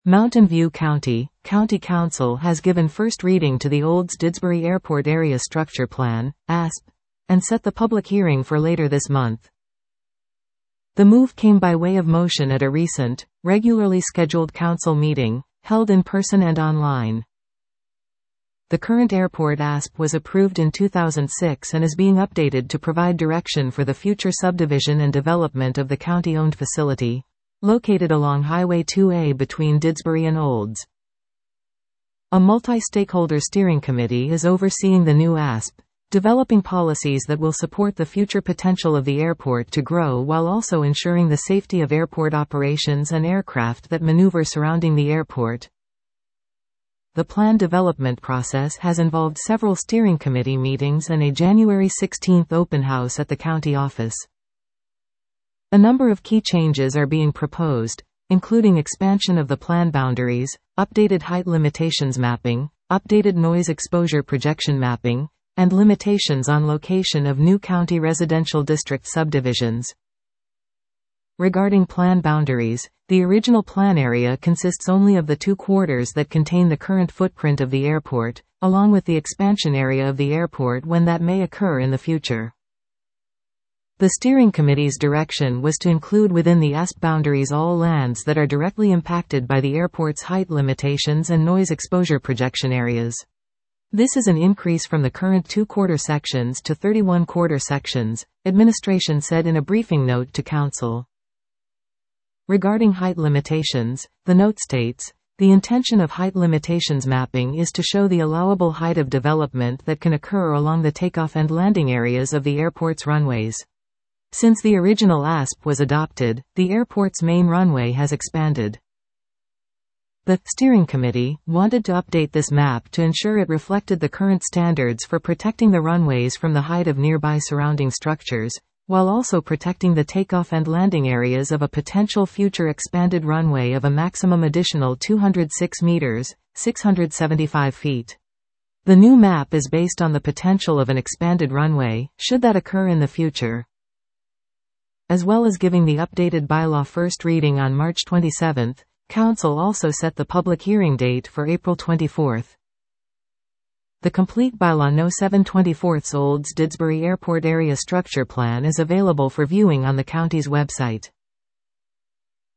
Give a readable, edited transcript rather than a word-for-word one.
Mountain View County Council has given first reading to the Olds Didsbury Airport Area Structure Plan, ASP, and set the public hearing for later this month. The move came by way of motion at a recent, regularly scheduled council meeting, held in person and online. The current airport ASP was approved in 2006 and is being updated to provide direction for the future subdivision and development of the county-owned facility, located along Highway 2A between Didsbury and Olds. A multi-stakeholder steering committee is overseeing the new ASP, developing policies that will support the future potential of the airport to grow while also ensuring the safety of airport operations and aircraft that maneuver surrounding the airport. The plan development process has involved several steering committee meetings and a January 16 open house at the county office. A number of key changes are being proposed, including expansion of the plan boundaries, updated height limitations mapping, updated noise exposure projection mapping, and limitations on location of new county residential district subdivisions. Regarding plan boundaries, the original plan area consists only of the 2 quarters that contain the current footprint of the airport, along with the expansion area of the airport when that may occur in the future. The steering committee's direction was to include within the ASP boundaries all lands that are directly impacted by the airport's height limitations and noise exposure projection areas. This is an increase from the current 2-quarter sections to 31-quarter sections, administration said in a briefing note to council. Regarding height limitations, the note states, the intention of height limitations mapping is to show the allowable height of development that can occur along the takeoff and landing areas of the airport's runways. Since the original ASP was adopted, the airport's main runway has expanded. The steering committee wanted to update this map to ensure it reflected the current standards for protecting the runways from the height of nearby surrounding structures, while also protecting the takeoff and landing areas of a potential future expanded runway of a maximum additional 206 meters, 675 feet. The new map is based on the potential of an expanded runway, should that occur in the future. As well as giving the updated bylaw first reading on March 27, Council also set the public hearing date for April 24. The complete bylaw No. 7/24 Olds Didsbury Airport Area Structure Plan is available for viewing on the county's website.